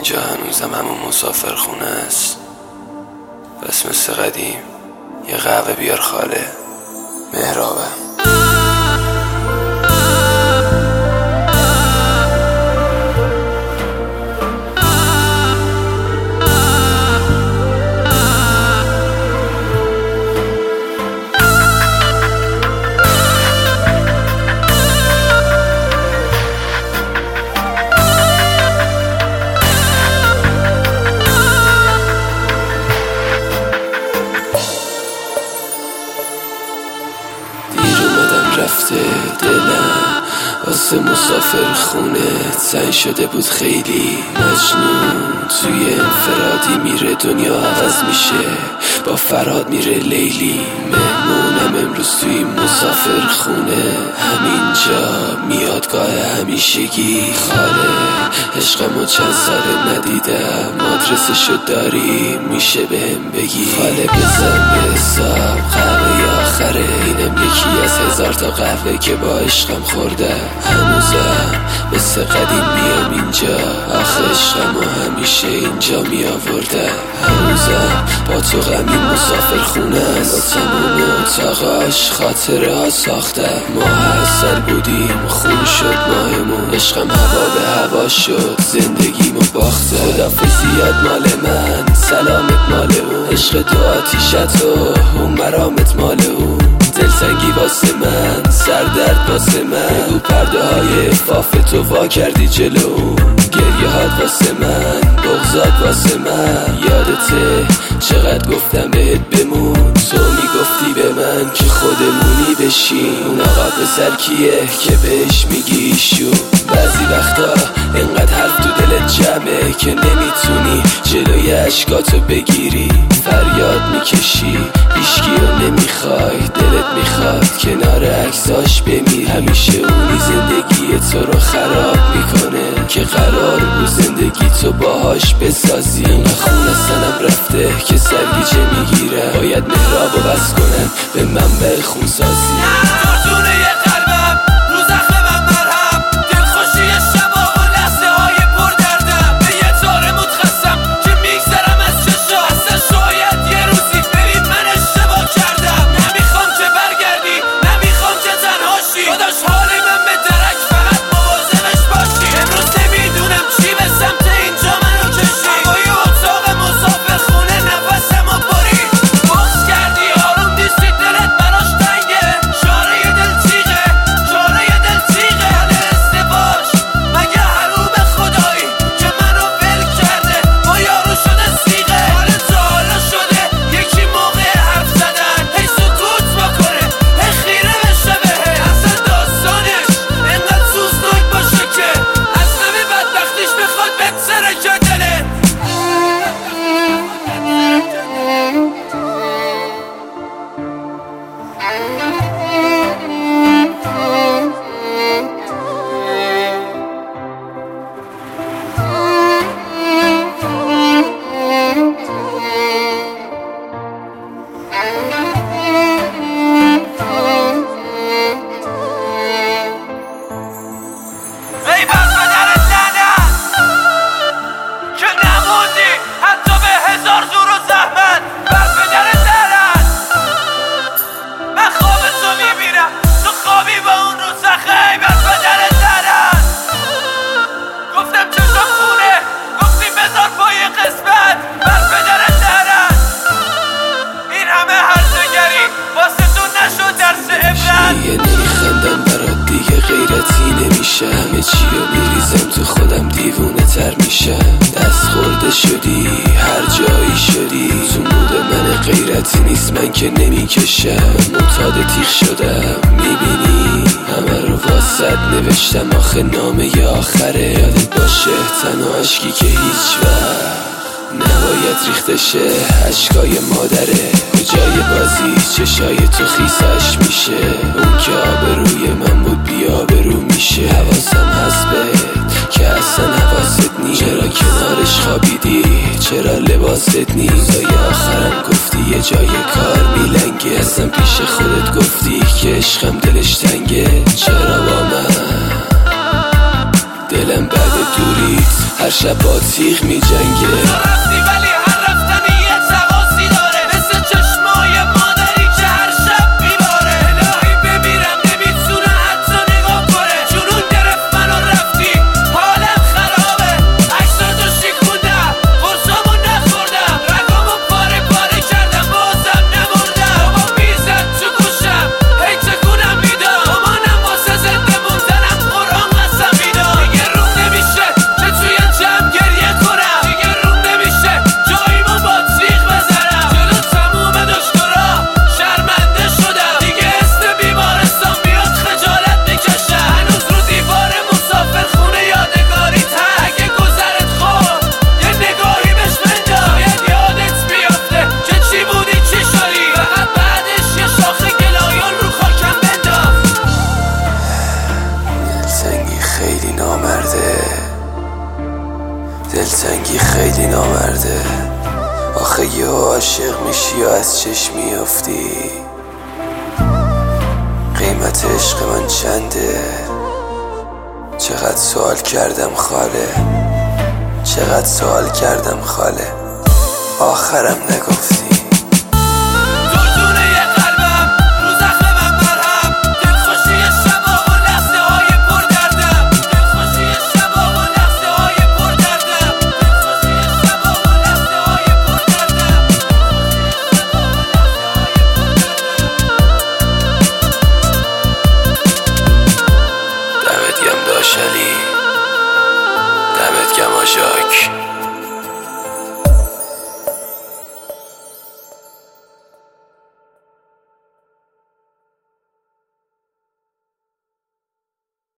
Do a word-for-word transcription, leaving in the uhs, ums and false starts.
اینجا هنوزم همون مسافر خونه است. بس مثل قدیم یه قهوه بیار خاله. مهرابم. رفته دلم واسه مسافر خونه تنگ شده بود خیلی. مجنون توی انفرادی میره دنیا عوض میشه، با فراد میره لیلی. مهمونم امروز توی مسافر خونه، همینجا میادگاه همیشگی. خاله عشقمو چند ساله ندیدم، آدرسشو داری میشه بهم بگی؟ خاله بزن به حساب قهوه آخره، اینم یکی از هزار تا قهوه که با عشقم خورده. هنوزم مثل قدیم میام اینجا، آخه عشقمو همیشه اینجا میآورده. هنوزم با تو غمی مسافر خونه است، با تمام اتاقاش خاطره ها ساخته. ما اصل بودیم خون شد ماهمون، عشقم هوا به هوا شد زندگیمو باخته. خدافظیات مال من، سلامت مال اون، عشق تو آتیشت و اون مرامت مال اون. دلتنگی واسه من، سردرد واسه من، بگو پرده های فاف تو وا کردی جلو. گریه هات واسه من، بغضات واسه من، یادته چقدر گفتم بهت بمون. تو میگفتی به من که خودمونی بشین، اون آقا پسر کیه که بهش میگی شو؟ بعضی وقتا انقدر حرف تو دلت جمعه که نمیتونی جلوی عشقاتو بگیری. فریاد میکشی هیچکیو نمیخوای، دلت میخواد کنار عکساش بمیری. همیشه اونی زندگی تو رو خراب میکنه که قرار بود زندگی تو باهاش بسازی. اینقدر خون از تنم رفته که سرگیجه میگیره، باید مهرابو بس کنم به منبع خونسازی. دیگه نمیخندم برات، دیگه غیرتی نمیشه. همه چی رو میریزم تو خودم، دیوونه تر میشم. دست خورده شدی هر جایی شدی، تو مود من غیرتی نیست من که نمیکشم. معتاد تیغ شدم میبینی، همه رو واسد نوشتم آخه نامه آخره. یادت باشه تنها عشقی که هیچ وقت نباید ریخته شه، عشقای مادره. کجای بازی چشای تو خیسش میشه، اون که آبروی من بود بی آبرو میشه. حواسم هست بهت که اصلا حواست نیست، چرا کنارش خوابیدی، چرا لباست نیست؟ تا آخرم گفتی یه جای کار میلنگه، اصلا پیش خودت گفتی که عشقم دلش تنگه. چرا با من دلم بعد دوریت هر شب با تیغ می جنگه. رفتی ولی هر رفتنی یه تقاسی داره، مثل چشمای مادری که هر شب میباره. الهی بمیرم نمیتونه حتی نگاه کنه، جنون گرفت منو رفتی حالم خرابه. عکساتو شکوندم قرصامو نخوردم، رگامو پاره پاره کردم بازم نمردم. بابا بیزد تو گوشم هی تکونم میدم، مامانم واسه زنده موندنم قرآن قسم میدم. دیگه روم نمیشه که توی جمع گریه کنم، دیگه روم نمیشه جاییمو با تیغ بزنم. جلو تموم دکترا شرمنده شدم، دیگه اسم بیمارستان بیاد خجالت میکشم. هنوز رو دیوار مسافر خونه یادگاریت هست، اگه گذرت خورد یه نگاهی بهش بنداز، شاید یادت بیافته که چی بودی چی شدی. فقط بعدش یه شاخه گلایان رو خاکم بنداز. دلتنگی خیلی نامرده، دلتنگی خیلی نامرده. آخه یه عاشق میشی و از چشم میافتی. قیمت عشق من چنده؟ چقدر سوال کردم خاله، چقدر سوال کردم خاله، آخرم نگفتی. دردونه قلبم رو زخم من مرهم، دلخوشی شبا و لحظه های پر دردم، دلخوشی شبا و لحظه های پر دردم، دلخوشی شبا و لحظه های پر دردم. دمت گرم داشلی.